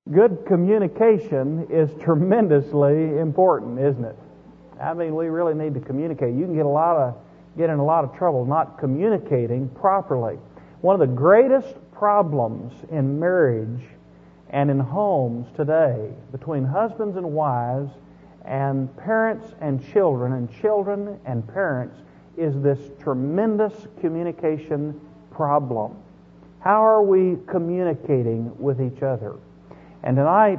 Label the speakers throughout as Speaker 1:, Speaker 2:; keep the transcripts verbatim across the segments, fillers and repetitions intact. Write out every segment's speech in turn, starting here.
Speaker 1: Good communication is tremendously important, isn't it? I mean, we really need to communicate. You can get a lot of get in a lot of trouble not communicating properly. One of the greatest problems in marriage and in homes today, between husbands and wives, and parents and children, and children and parents, is this tremendous communication problem. How are we communicating with each other? And tonight,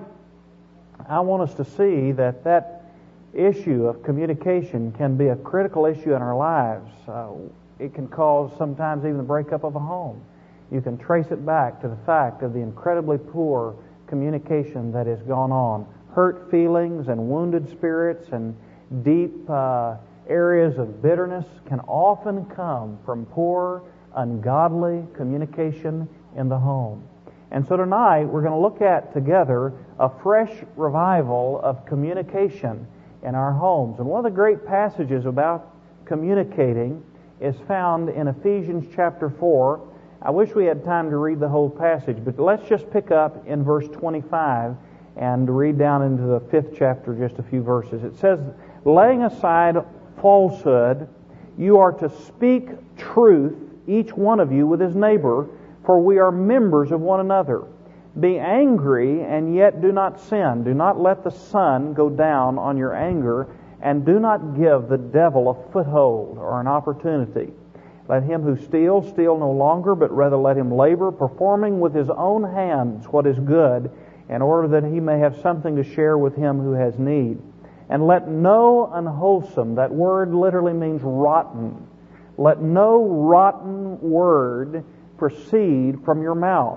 Speaker 1: I want us to see that that issue of communication can be a critical issue in our lives. Uh, it can cause sometimes even the breakup of a home. You can trace it back to the fact of the incredibly poor communication that has gone on. Hurt feelings and wounded spirits and deep uh, areas of bitterness can often come from poor, ungodly communication in the home. And so tonight we're going to look at together a fresh revival of communication in our homes. And one of the great passages about communicating is found in Ephesians chapter four. I wish we had time to read the whole passage, but let's just pick up in verse twenty-five and read down into the fifth chapter just a few verses. It says, "Laying aside falsehood, you are to speak truth, each one of you with his neighbor, for we are members of one another. Be angry, and yet do not sin. Do not let the sun go down on your anger, and do not give the devil a foothold," or an opportunity. "Let him who steals steal no longer, but rather let him labor, performing with his own hands what is good, in order that he may have something to share with him who has need. And let no unwholesome," that word literally means rotten, "let no rotten word proceed from your mouth,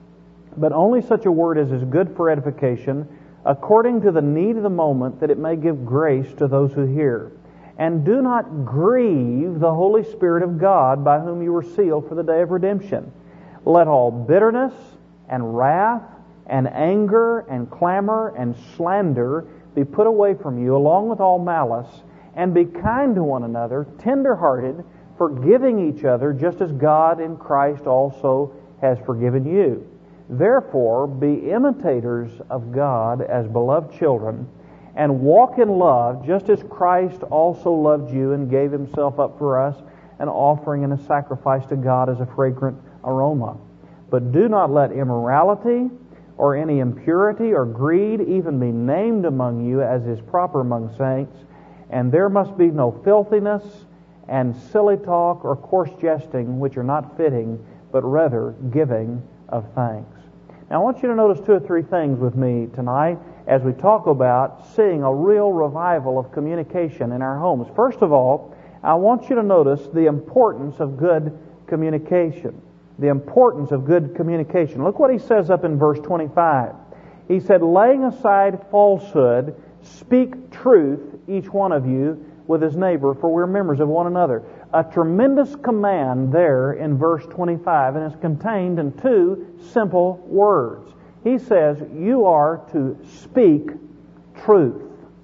Speaker 1: but only such a word as is good for edification, according to the need of the moment, that it may give grace to those who hear. And do not grieve the Holy Spirit of God, by whom you were sealed for the day of redemption. Let all bitterness and wrath and anger and clamor and slander be put away from you, along with all malice, and be kind to one another, tender-hearted, forgiving each other, just as God in Christ also has forgiven you. Therefore, be imitators of God as beloved children, and walk in love, just as Christ also loved you and gave himself up for us, an offering and a sacrifice to God as a fragrant aroma. But do not let immorality or any impurity or greed even be named among you, as is proper among saints. And there must be no filthiness and silly talk or coarse jesting, which are not fitting, but rather giving of thanks." Now I want you to notice two or three things with me tonight as we talk about seeing a real revival of communication in our homes. First of all, I want you to notice the importance of good communication. The importance of good communication. Look what he says up in verse twenty-five. He said, "Laying aside falsehood, speak truth, each one of you, with his neighbor, for we're members of one another." A tremendous command there in verse twenty-five, and it's contained in two simple words. He says, you are to speak truth.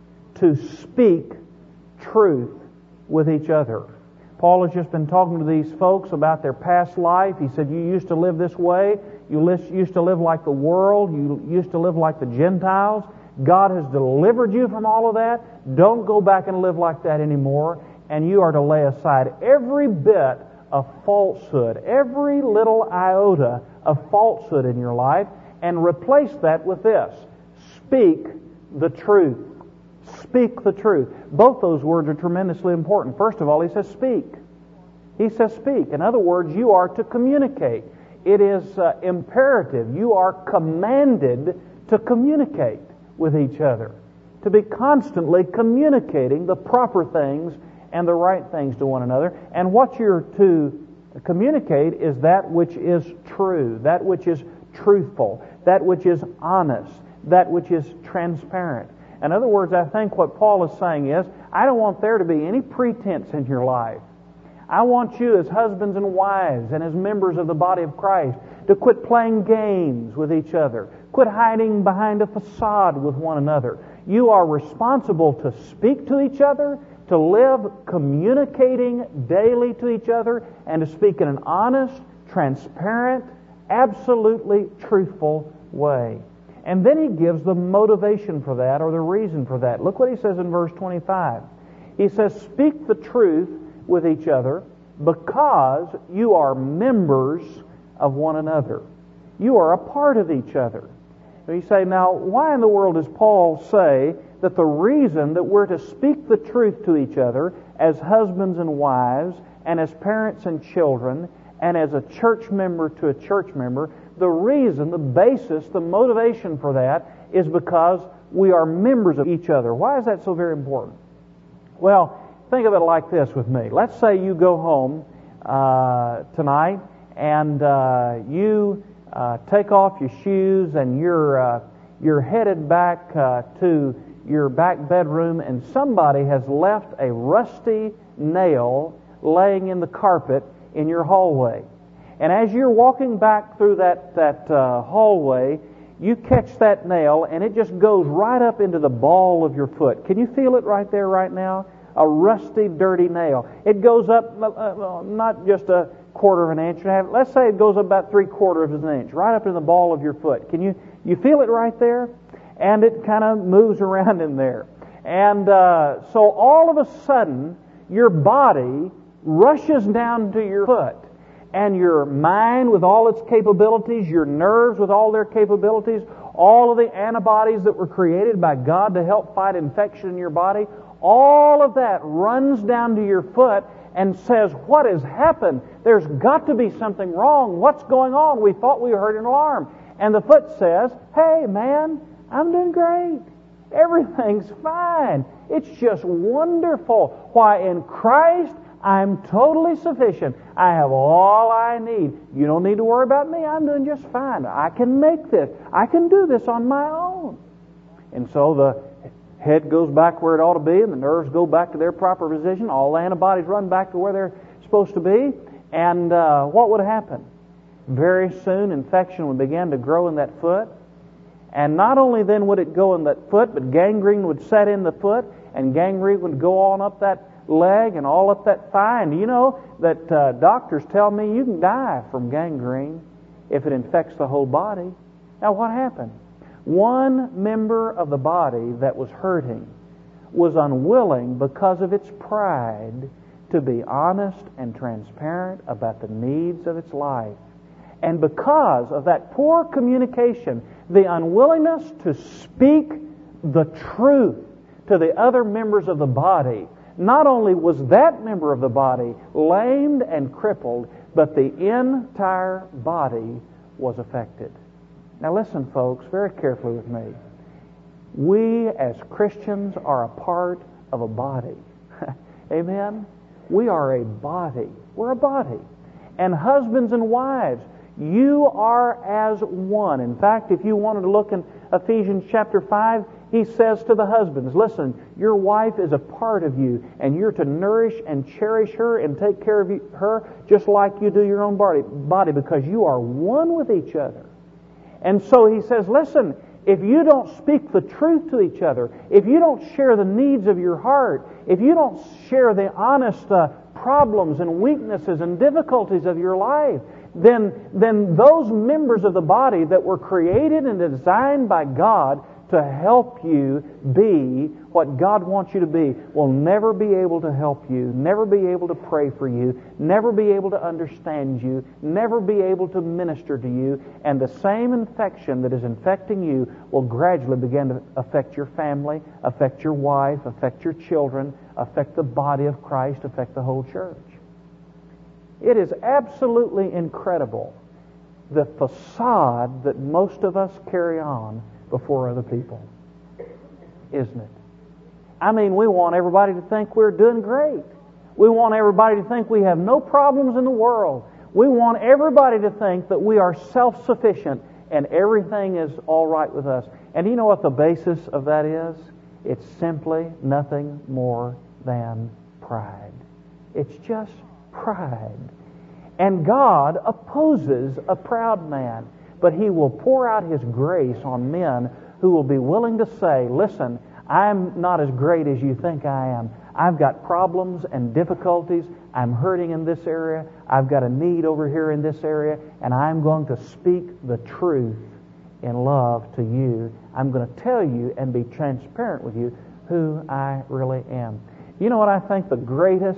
Speaker 1: To speak truth with each other. Paul has just been talking to these folks about their past life. He said, you used to live this way. You used to live like the world. You used to live like the Gentiles. God has delivered you from all of that. Don't go back and live like that anymore. And you are to lay aside every bit of falsehood, every little iota of falsehood in your life, and replace that with this: speak the truth. Speak the truth. Both those words are tremendously important. First of all, he says speak. He says speak. In other words, you are to communicate. It is uh, imperative. You are commanded to communicate with each other, to be constantly communicating the proper things and the right things to one another. And what you're to communicate is that which is true, that which is truthful, that which is honest, that which is transparent. In other words, I think what Paul is saying is, I don't want there to be any pretense in your life. I want you as husbands and wives and as members of the body of Christ to quit playing games with each other. Quit hiding behind a facade with one another. You are responsible to speak to each other, to live communicating daily to each other, and to speak in an honest, transparent, absolutely truthful way. And then he gives the motivation for that, or the reason for that. Look what he says in verse twenty-five. He says, speak the truth with each other because you are members of one another. You are a part of each other. You say, now, why in the world does Paul say that the reason that we're to speak the truth to each other as husbands and wives, and as parents and children, and as a church member to a church member, the reason, the basis, the motivation for that is because we are members of each other. Why is that so very important? Well, think of it like this with me. Let's say you go home uh, tonight and uh, you uh, take off your shoes and you're uh, you're headed back uh, to your back bedroom, and somebody has left a rusty nail laying in the carpet in your hallway. And as you're walking back through that that uh, hallway, you catch that nail, and it just goes right up into the ball of your foot. Can you feel it right there, right now? A rusty, dirty nail. It goes up uh, not just a quarter of an inch. Let's say it goes up about three quarters of an inch, right up in the ball of your foot. Can you you feel it right there? And it kind of moves around in there. And uh, so all of a sudden, your body rushes down to your foot. And your mind with all its capabilities, your nerves with all their capabilities, all of the antibodies that were created by God to help fight infection in your body, all of that runs down to your foot and says, what has happened? There's got to be something wrong. What's going on? We thought we heard an alarm. And the foot says, hey man, I'm doing great. Everything's fine. It's just wonderful. Why, in Christ, I'm totally sufficient. I have all I need. You don't need to worry about me. I'm doing just fine. I can make this. I can do this on my own. And so the head goes back where it ought to be, and the nerves go back to their proper position. All the antibodies run back to where they're supposed to be. And uh, what would happen? Very soon, infection would begin to grow in that foot. And not only then would it go in that foot, but gangrene would set in the foot, and gangrene would go on up that leg and all up that thigh. And you know that uh, doctors tell me you can die from gangrene if it infects the whole body. Now what happened? One member of the body that was hurting was unwilling, because of its pride, to be honest and transparent about the needs of its life. And because of that poor communication, the unwillingness to speak the truth to the other members of the body, not only was that member of the body lamed and crippled, but the entire body was affected. Now listen, folks, very carefully with me. We as Christians are a part of a body. Amen? We are a body. We're a body. And husbands and wives, you are as one. In fact, if you wanted to look in Ephesians chapter five, he says to the husbands, listen, your wife is a part of you, and you're to nourish and cherish her and take care of you, her just like you do your own body, body, because you are one with each other. And so he says, listen, if you don't speak the truth to each other, if you don't share the needs of your heart, if you don't share the honest uh, problems and weaknesses and difficulties of your life, then, then those members of the body that were created and designed by God to help you be what God wants you to be will never be able to help you, never be able to pray for you, never be able to understand you, never be able to minister to you, and the same infection that is infecting you will gradually begin to affect your family, affect your wife, affect your children, affect the body of Christ, affect the whole church. It is absolutely incredible, the facade that most of us carry on before other people, isn't it? I mean, we want everybody to think we're doing great. We want everybody to think we have no problems in the world. We want everybody to think that we are self-sufficient and everything is all right with us. And you know what the basis of that is? It's simply nothing more than pride. It's just pride. And God opposes a proud man, but He will pour out His grace on men who will be willing to say, listen, I'm not as great as you think I am. I've got problems and difficulties. I'm hurting in this area. I've got a need over here in this area, and I'm going to speak the truth in love to you. I'm going to tell you and be transparent with you who I really am. You know what I think the greatest,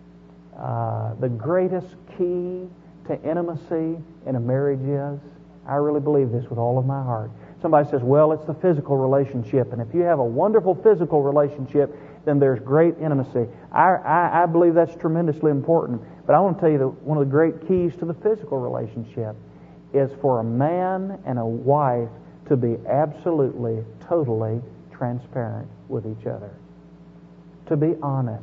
Speaker 1: uh, the greatest key to intimacy in a marriage is? I really believe this with all of my heart. Somebody says, well, it's the physical relationship. And if you have a wonderful physical relationship, then there's great intimacy. I, I, I believe that's tremendously important. But I want to tell you that one of the great keys to the physical relationship is for a man and a wife to be absolutely, totally transparent with each other. To be honest.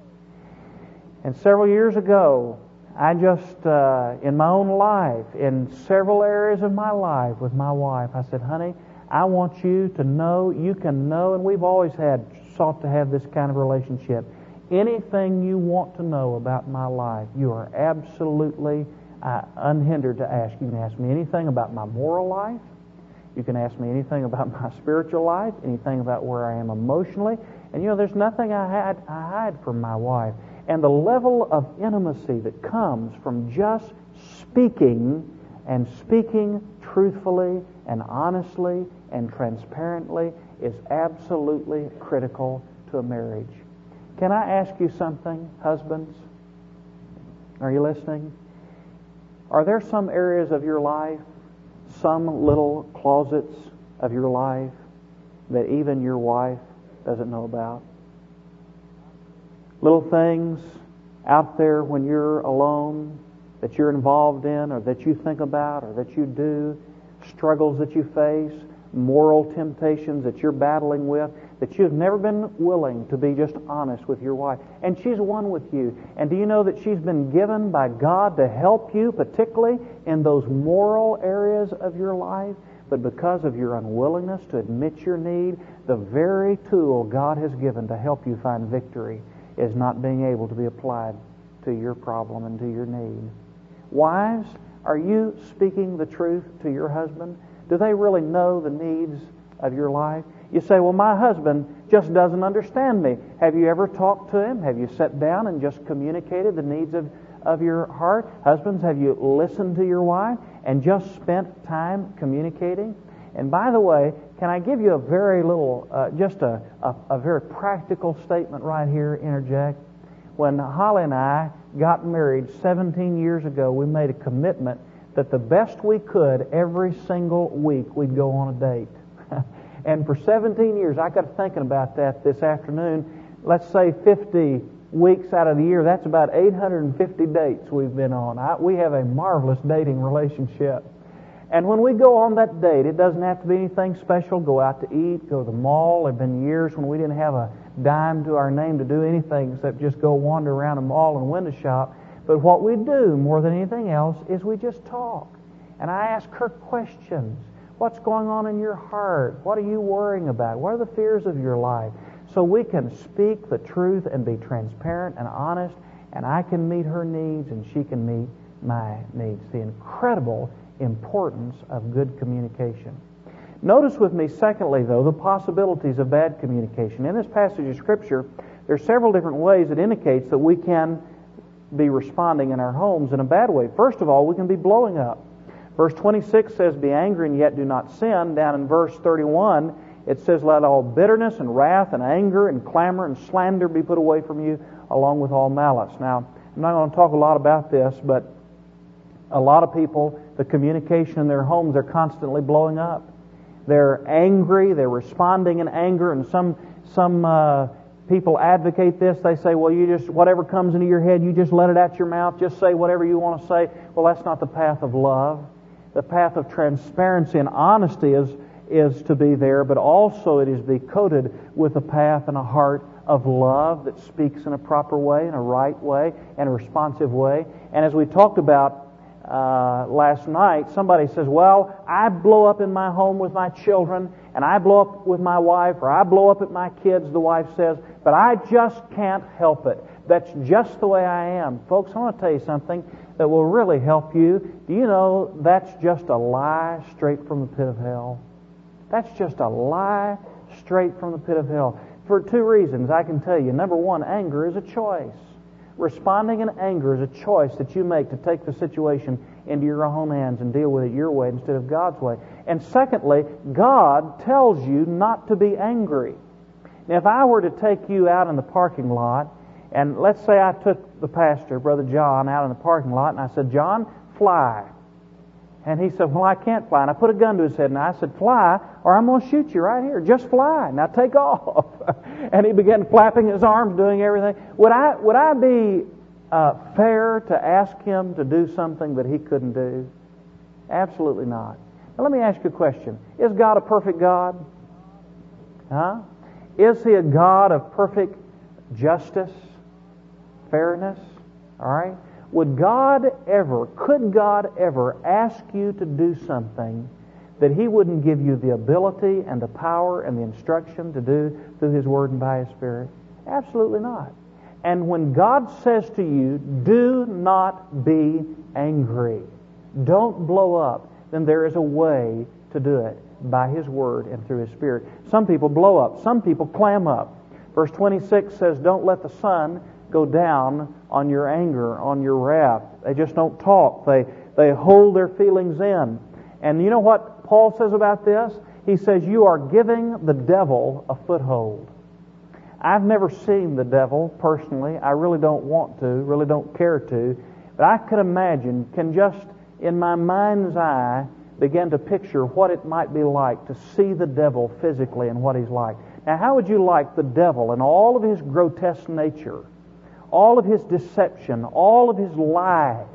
Speaker 1: And several years ago, I just, uh, in my own life, in several areas of my life with my wife, I said, honey, I want you to know, you can know, and we've always had, sought to have this kind of relationship. Anything you want to know about my life, you are absolutely uh, unhindered to ask. You can ask me anything about my moral life. You can ask me anything about my spiritual life, anything about where I am emotionally. And you know, there's nothing I hide, I hide from my wife. And the level of intimacy that comes from just speaking and speaking truthfully and honestly and transparently is absolutely critical to a marriage. Can I ask you something, husbands? Are you listening? Are there some areas of your life, some little closets of your life that even your wife doesn't know about? Little things out there when you're alone that you're involved in or that you think about or that you do, struggles that you face, moral temptations that you're battling with, that you've never been willing to be just honest with your wife. And she's one with you. And do you know that she's been given by God to help you, particularly in those moral areas of your life? But because of your unwillingness to admit your need, the very tool God has given to help you find victory is not being able to be applied to your problem and to your need. Wives, are you speaking the truth to your husband? Do they really know the needs of your life? You say, well, my husband just doesn't understand me. Have you ever talked to him? Have you sat down and just communicated the needs of, of your heart? Husbands, have you listened to your wife and just spent time communicating? And by the way, can I give you a very little, uh, just a, a, a very practical statement right here, interject? When Holly and I got married seventeen years ago, we made a commitment that the best we could every single week we'd go on a date. And for seventeen years, I got thinking about that this afternoon. Let's say fifty weeks out of the year, that's about eight hundred fifty dates we've been on. I, we have a marvelous dating relationship. And when we go on that date, it doesn't have to be anything special. Go out to eat, go to the mall. There have been years when we didn't have a dime to our name to do anything except just go wander around a mall and window shop. But what we do more than anything else is we just talk. And I ask her questions. What's going on in your heart? What are you worrying about? What are the fears of your life? So we can speak the truth and be transparent and honest, and I can meet her needs and she can meet my needs. The incredible importance of good communication. Notice with me, secondly, though, the possibilities of bad communication. In this passage of Scripture, there are several different ways it indicates that we can be responding in our homes in a bad way. First of all, we can be blowing up. Verse twenty-six says, be angry and yet do not sin. Down in verse thirty-one, it says, let all bitterness and wrath and anger and clamor and slander be put away from you, along with all malice. Now, I'm not going to talk a lot about this, but a lot of people, the communication in their homes, they're constantly blowing up. They're angry, they're responding in anger, and some some uh, people advocate this. They say, well, you just, whatever comes into your head, you just let it out your mouth, just say whatever you want to say. Well, that's not the path of love. The path of transparency and honesty is, is to be there, but also it is to be coated with a path and a heart of love that speaks in a proper way, in a right way, and a responsive way. And as we talked about Uh, last night, somebody says, well, I blow up in my home with my children, and I blow up with my wife, or I blow up at my kids, the wife says, but I just can't help it. That's just the way I am. Folks, I want to tell you something that will really help you. Do you know that's just a lie straight from the pit of hell? That's just a lie straight from the pit of hell. For two reasons, I can tell you. Number one, anger is a choice. Responding in anger is a choice that you make to take the situation into your own hands and deal with it your way instead of God's way. And secondly, God tells you not to be angry. Now, if I were to take you out in the parking lot, and let's say I took the pastor, Brother John, out in the parking lot, and I said, John, fly. And he said, well, I can't fly. And I put a gun to his head, and I said, fly, or I'm going to shoot you right here. Just fly. Now take off. And he began flapping his arms, doing everything. Would I, would I be uh, fair to ask him to do something that he couldn't do? Absolutely not. Now let me ask you a question. Is God a perfect God? Huh? Is He a God of perfect justice, fairness? All right? Would God ever, could God ever ask you to do something that He wouldn't give you the ability and the power and the instruction to do through His Word and by His Spirit? Absolutely not. And when God says to you, do not be angry, don't blow up, then there is a way to do it by His Word and through His Spirit. Some people blow up. Some people clam up. Verse twenty-six says, don't let the sun go down on your anger, on your wrath. They just don't talk. They, they hold their feelings in. And you know what Paul says about this? He says, you are giving the devil a foothold. I've never seen the devil personally. I really don't want to, really don't care to. But I could imagine, can just in my mind's eye begin to picture what it might be like to see the devil physically and what he's like. Now, how would you like the devil and all of his grotesque nature, all of his deception, all of his lies,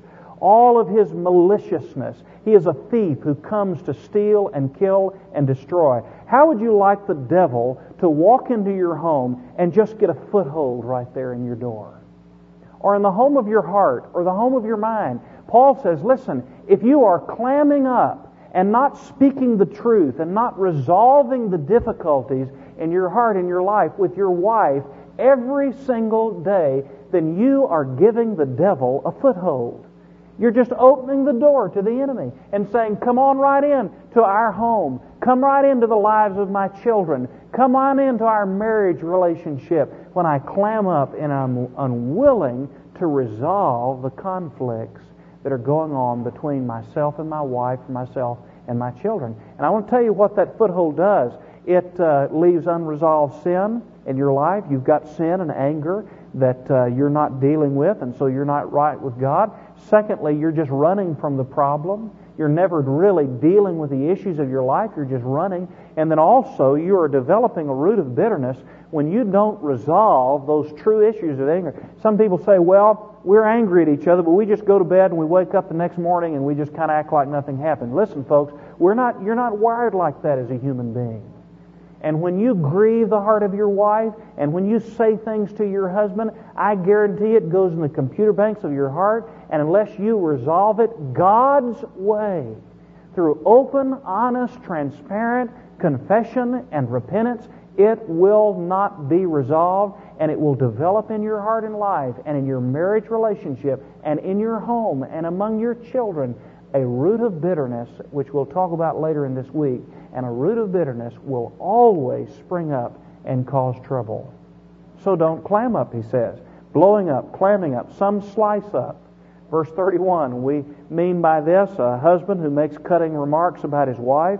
Speaker 1: all of his maliciousness? He is a thief who comes to steal and kill and destroy. How would you like the devil to walk into your home and just get a foothold right there in your door? Or in the home of your heart, or the home of your mind? Paul says, listen, if you are clamming up and not speaking the truth and not resolving the difficulties in your heart and your life with your wife every single day, then you are giving the devil a foothold. You're just opening the door to the enemy and saying, come on right in to our home. Come right into the lives of my children. Come on into our marriage relationship when I clam up and I'm unwilling to resolve the conflicts that are going on between myself and my wife, myself and my children. And I want to tell you what that foothold does. It uh, leaves unresolved sin in your life. You've got sin and anger that uh, you're not dealing with, and so you're not right with God. Secondly, you're just running from the problem. You're never really dealing with the issues of your life. You're just running. And then also, you are developing a root of bitterness when you don't resolve those true issues of anger. Some people say, well, we're angry at each other, but we just go to bed and we wake up the next morning and we just kind of act like nothing happened. Listen, folks, we're not, you're not wired like that as a human being. And when you grieve the heart of your wife, and when you say things to your husband, I guarantee it goes in the computer banks of your heart, and unless you resolve it God's way, through open, honest, transparent confession and repentance, it will not be resolved, and it will develop in your heart and life, and in your marriage relationship, and in your home, and among your children, a root of bitterness, which we'll talk about later in this week. And a root of bitterness will always spring up and cause trouble. So don't clam up, he says. Blowing up, clamming up, some slice up. Verse thirty-one, we mean by this a husband who makes cutting remarks about his wife,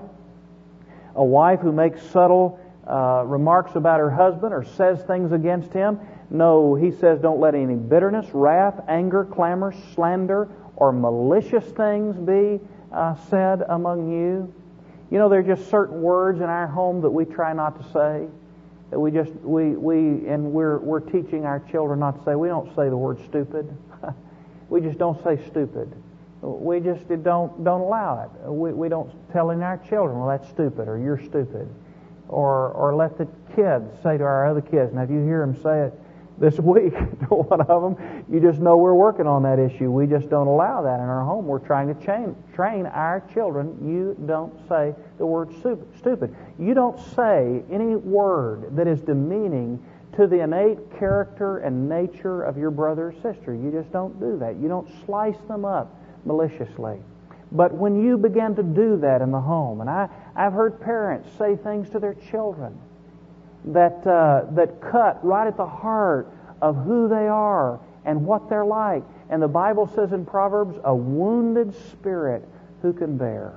Speaker 1: a wife who makes subtle uh, remarks about her husband or says things against him. No, he says don't let any bitterness, wrath, anger, clamor, slander, or malicious things be uh, said among you. You know, there are just certain words in our home that we try not to say. That we just we we and we're we're teaching our children not to say. We don't say the word stupid. We just don't say stupid. We just don't don't allow it. We we don't tell in our children, well, that's stupid, or you're stupid, or or let the kids say to our other kids. Now, if you hear them say it this week to one of them, you just know we're working on that issue. We just don't allow that in our home. We're trying to train, train our children. You don't say the word stupid. You don't say any word that is demeaning to the innate character and nature of your brother or sister. You just don't do that. You don't slice them up maliciously. But when you begin to do that in the home, and I, I've heard parents say things to their children that uh, that cut right at the heart of who they are and what they're like. And the Bible says in Proverbs, a wounded spirit who can bear?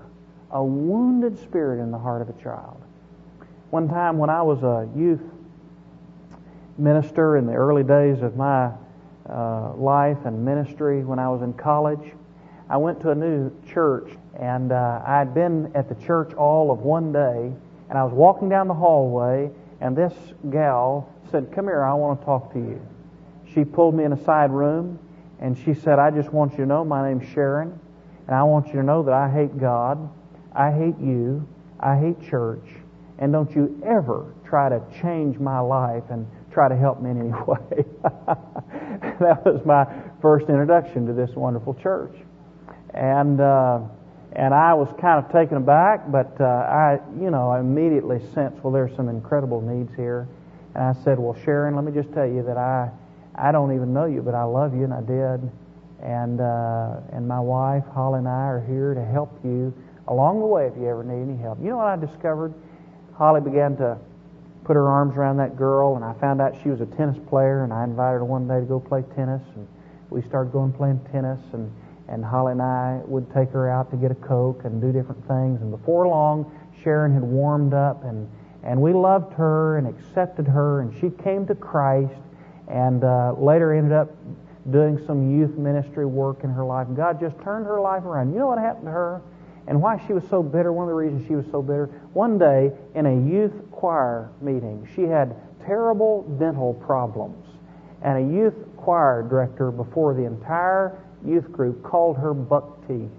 Speaker 1: A wounded spirit in the heart of a child. One time when I was a youth minister in the early days of my uh, life and ministry, when I was in college, I went to a new church, and uh, I had been at the church all of one day, and I was walking down the hallway, and this gal said, "Come here, I want to talk to you." She pulled me in a side room, and she said, "I just want you to know my name's Sharon, and I want you to know that I hate God, I hate you, I hate church, and don't you ever try to change my life and try to help me in any way." That was my first introduction to this wonderful church. And uh, and I was kind of taken aback, but uh, I, you know, I immediately sensed, well, there's some incredible needs here. And I said, "Well, Sharon, let me just tell you that I, I don't even know you, but I love you," and I did. And uh, and my wife, Holly, and I are here to help you along the way if you ever need any help. You know what I discovered? Holly began to put her arms around that girl, and I found out she was a tennis player, and I invited her one day to go play tennis, and we started going playing tennis, and, and Holly and I would take her out to get a Coke and do different things, and before long, Sharon had warmed up, and, and we loved her and accepted her, and she came to Christ, and uh, later ended up doing some youth ministry work in her life, and God just turned her life around. You know what happened to her? And why she was so bitter, one of the reasons she was so bitter, one day in a youth choir meeting, she had terrible dental problems. And a youth choir director before the entire youth group called her buck teeth.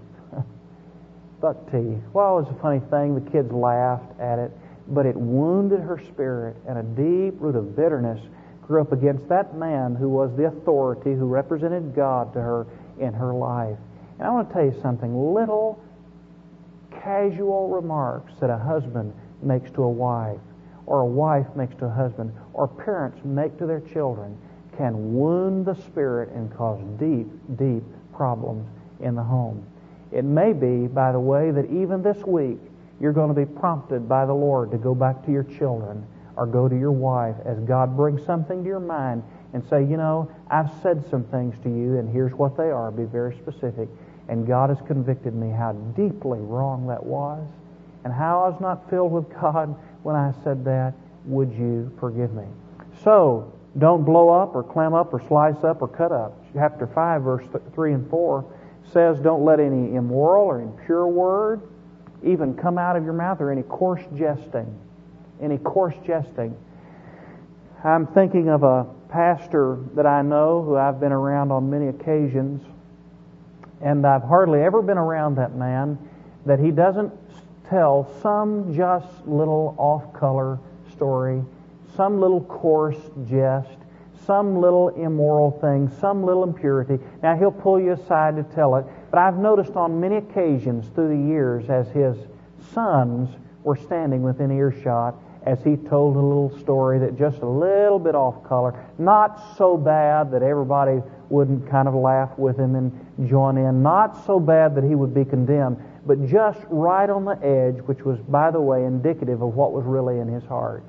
Speaker 1: Buck teeth. Well, it was a funny thing. The kids laughed at it, but it wounded her spirit, and a deep root of bitterness grew up against that man who was the authority, who represented God to her in her life. And I want to tell you something. Little casual remarks that a husband makes to a wife, or a wife makes to a husband, or parents make to their children can wound the spirit and cause deep, deep problems in the home. It may be, by the way, that even this week you're going to be prompted by the Lord to go back to your children or go to your wife as God brings something to your mind and say, you know, I've said some things to you and here's what they are. Be very specific. And God has convicted me how deeply wrong that was and how I was not filled with God when I said that. Would you forgive me? So, don't blow up or clam up or slice up or cut up. Chapter five, verse three and four says, don't let any immoral or impure word even come out of your mouth, or any coarse jesting. Any coarse jesting. I'm thinking of a pastor that I know who I've been around on many occasions, and I've hardly ever been around that man that he doesn't tell some just little off-color story, some little coarse jest, some little immoral thing, some little impurity. Now, he'll pull you aside to tell it, but I've noticed on many occasions through the years as his sons were standing within earshot, as he told a little story that just a little bit off color, not so bad that everybody wouldn't kind of laugh with him and join in, not so bad that he would be condemned, but just right on the edge, which was, by the way, indicative of what was really in his heart.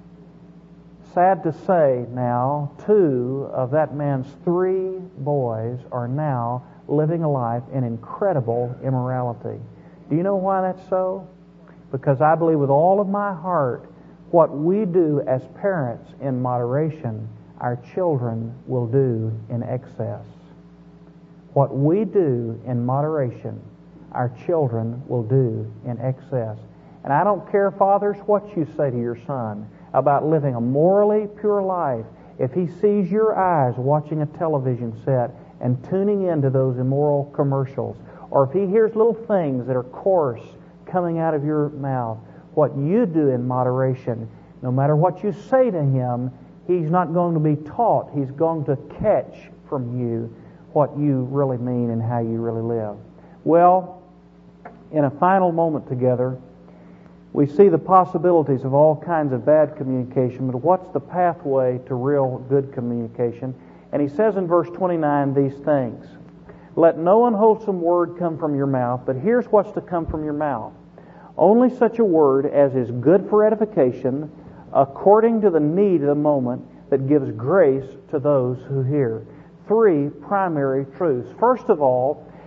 Speaker 1: Sad to say now, two of that man's three boys are now living a life in incredible immorality. Do you know why that's so? Because I believe with all of my heart, what we do as parents in moderation, our children will do in excess. What we do in moderation, our children will do in excess. And I don't care, fathers, what you say to your son about living a morally pure life. If he sees your eyes watching a television set and tuning into those immoral commercials, or if he hears little things that are coarse coming out of your mouth, what you do in moderation, no matter what you say to him, he's not going to be taught. He's going to catch from you what you really mean and how you really live. Well, in a final moment together, we see the possibilities of all kinds of bad communication, but what's the pathway to real good communication? And he says in verse twenty-nine these things. Let no unwholesome word come from your mouth, but here's what's to come from your mouth. Only such a word as is good for edification, according to the need of the moment, that gives grace to those who hear. Three primary truths. First of all,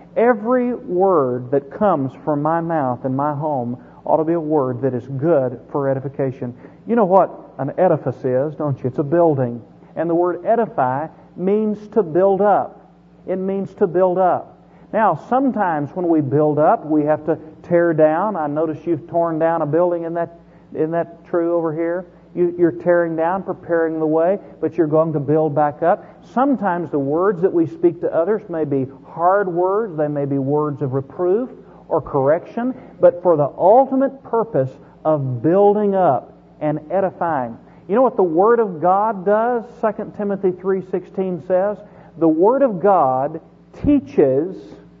Speaker 1: Every word that comes from my mouth in my home ought to be a word that is good for edification. You know what an edifice is, don't you? It's a building. And the word edify means to build up. It means to build up. Now, sometimes when we build up, we have to tear down. I notice you've torn down a building. Isn't that, isn't that true over here? You, you're tearing down, preparing the way, but you're going to build back up. Sometimes the words that we speak to others may be hard words. They may be words of reproof or correction, but for the ultimate purpose of building up and edifying. You know what the Word of God does? Second Timothy three sixteen says, the Word of God teaches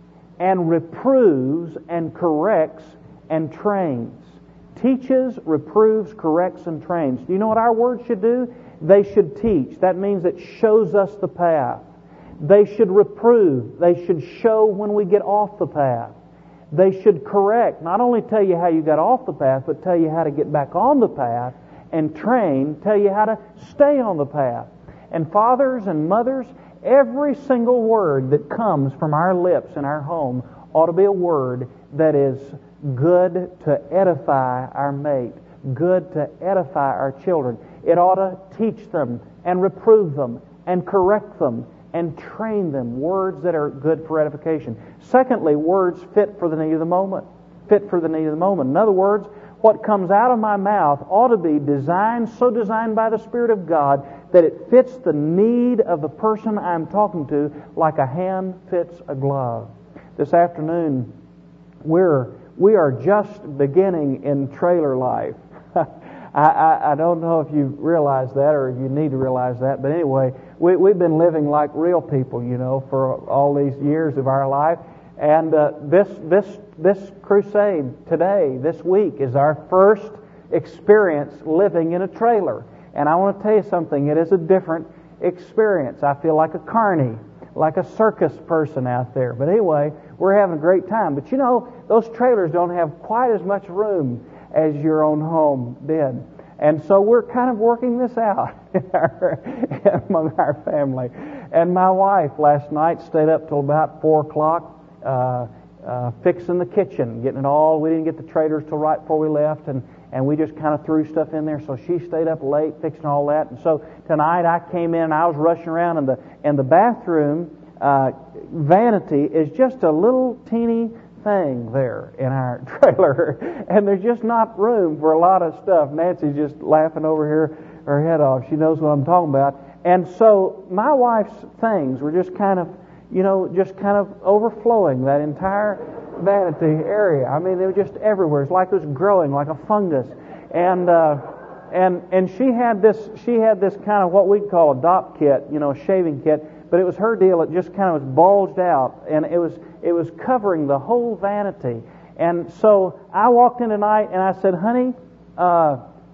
Speaker 1: and reproves and corrects and trains. Teaches, reproves, corrects, and trains. Do you know what our words should do? They should teach. That means it shows us the path. They should reprove. They should show when we get off the path. They should correct. Not only tell you how you got off the path, but tell you how to get back on the path. And train, tell you how to stay on the path. And fathers and mothers, every single word that comes from our lips in our home ought to be a word that is good to edify our mate, good to edify our children. It ought to teach them and reprove them and correct them and train them, words that are good for edification. Secondly, words fit for the need of the moment. Fit for the need of the moment. In other words, what comes out of my mouth ought to be designed, so designed by the Spirit of God, that it fits the need of the person I'm talking to like a hand fits a glove. This afternoon, we're we are just beginning in trailer life. I, I, I don't know if you realize that or if you need to realize that, but anyway, we, we've been living like real people, you know, for all these years of our life. And uh, this this this crusade today, this week, is our first experience living in a trailer. And I want to tell you something, it is a different experience. I feel like a carny, like a circus person out there. But anyway, we're having a great time. But you know, those trailers don't have quite as much room as your own home did. And so we're kind of working this out in our, among our family. And my wife last night stayed up till about four o'clock uh, uh, fixing the kitchen, getting it all. We didn't get the trailers till right before we left, and, and we just kind of threw stuff in there. So she stayed up late fixing all that. And so tonight I came in and I was rushing around, and the, and the bathroom uh, vanity is just a little teeny thing there in our trailer, and there's just not room for a lot of stuff. Nancy's just laughing over here her head off. She knows what I'm talking about. And so my wife's things were just kind of, you know, just kind of overflowing that entire vanity area. I mean, they were just everywhere. It's like it was growing like a fungus. And uh, and and she had this she had this kind of what we'd call a dop kit, you know, shaving kit. But it was her deal. It just kind of was bulged out, and it was it was covering the whole vanity. And so I walked in tonight, and I said, "Honey, uh,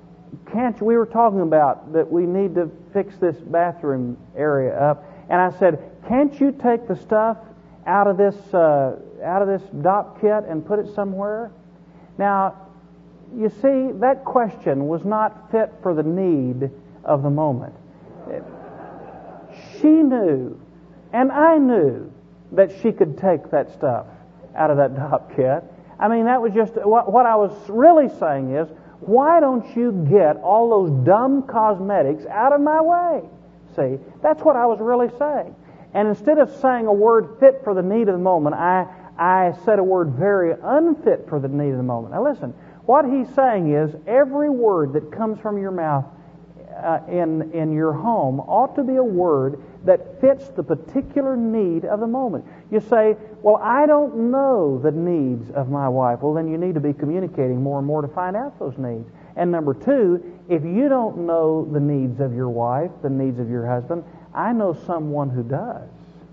Speaker 1: can't you, we were talking about that we need to fix this bathroom area up." And I said, "Can't you take the stuff out of this uh, out of this dop kit and put it somewhere?" Now, you see, that question was not fit for the need of the moment. It, She knew, and I knew, that she could take that stuff out of that dop kit. I mean, that was just, what, what I was really saying is, why don't you get all those dumb cosmetics out of my way? See, that's what I was really saying. And instead of saying a word fit for the need of the moment, I, I said a word very unfit for the need of the moment. Now listen, what he's saying is, every word that comes from your mouth Uh, in in your home ought to be a word that fits the particular need of the moment. You say, "Well, I don't know the needs of my wife." Well, then you need to be communicating more and more to find out those needs. And number two, if you don't know the needs of your wife, the needs of your husband, I know someone who does.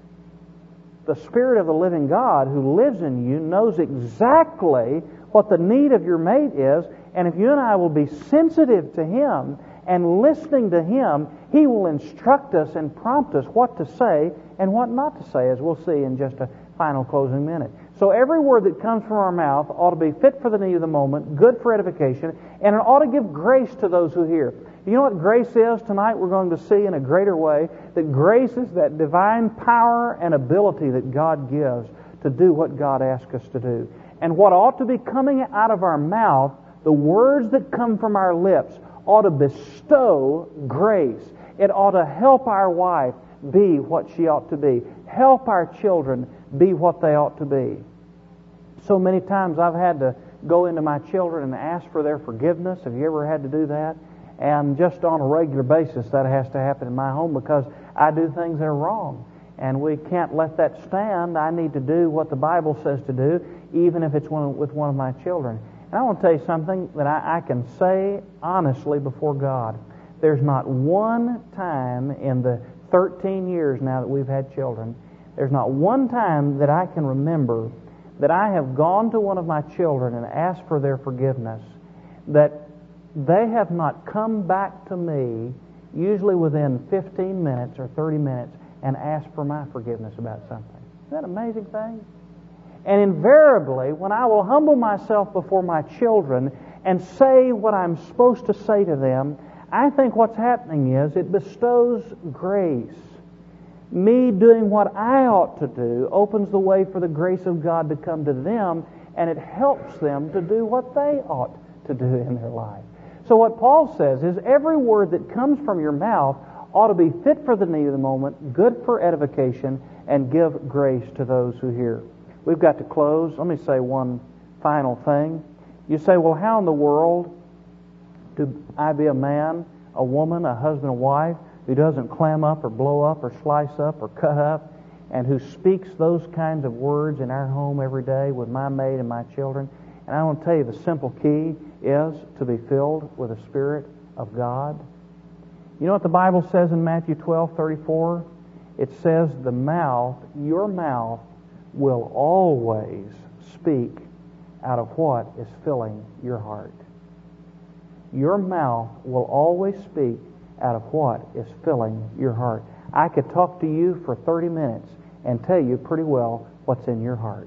Speaker 1: The Spirit of the living God who lives in you knows exactly what the need of your mate is, and if you and I will be sensitive to Him and listening to Him, He will instruct us and prompt us what to say and what not to say, as we'll see in just a final closing minute. So every word that comes from our mouth ought to be fit for the need of the moment, good for edification, and it ought to give grace to those who hear. You know what grace is tonight? We're going to see in a greater way that grace is that divine power and ability that God gives to do what God asks us to do. And what ought to be coming out of our mouth, the words that come from our lips, ought to bestow grace. It ought to help our wife be what she ought to be. Help our children be what they ought to be. So many times I've had to go into my children and ask for their forgiveness. Have you ever had to do that? And just on a regular basis that has to happen in my home because I do things that are wrong. And we can't let that stand. I need to do what the Bible says to do, even if it's one, with one of my children. And I want to tell you something that I, I can say honestly before God. There's not one time in the thirteen years now that we've had children, there's not one time that I can remember that I have gone to one of my children and asked for their forgiveness, that they have not come back to me, usually within fifteen minutes or thirty minutes, and asked for my forgiveness about something. Isn't that an amazing thing? And invariably, when I will humble myself before my children and say what I'm supposed to say to them, I think what's happening is it bestows grace. Me doing what I ought to do opens the way for the grace of God to come to them, and it helps them to do what they ought to do in their life. So what Paul says is every word that comes from your mouth ought to be fit for the need of the moment, good for edification, and give grace to those who hear. We've got to close. Let me say one final thing. You say, well, how in the world do I be a man, a woman, a husband, a wife who doesn't clam up or blow up or slice up or cut up, and who speaks those kinds of words in our home every day with my maid and my children? And I want to tell you the simple key is to be filled with the Spirit of God. You know what the Bible says in Matthew twelve thirty-four? It says the mouth, your mouth, will always speak out of what is filling your heart. Your mouth will always speak out of what is filling your heart. I could talk to you for thirty minutes and tell you pretty well what's in your heart.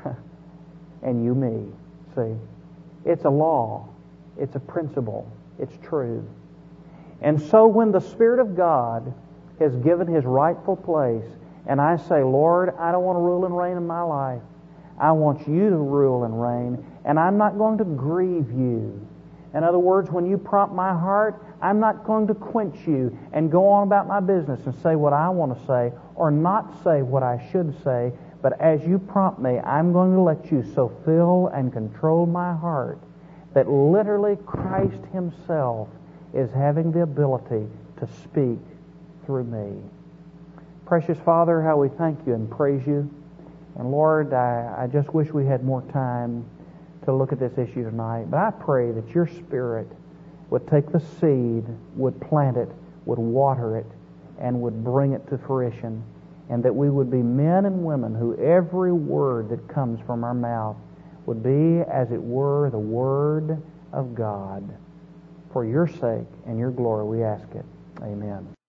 Speaker 1: And you me. See? It's a law. It's a principle. It's true. And so when the Spirit of God has given His rightful place, and I say, Lord, I don't want to rule and reign in my life. I want you to rule and reign, and I'm not going to grieve you. In other words, when you prompt my heart, I'm not going to quench you and go on about my business and say what I want to say or not say what I should say. But as you prompt me, I'm going to let you so fill and control my heart that literally Christ Himself is having the ability to speak through me. Precious Father, how we thank you and praise you. And Lord, I, I just wish we had more time to look at this issue tonight. But I pray that your Spirit would take the seed, would plant it, would water it, and would bring it to fruition. And that we would be men and women who every word that comes from our mouth would be, as it were, the Word of God. For your sake and your glory we ask it. Amen.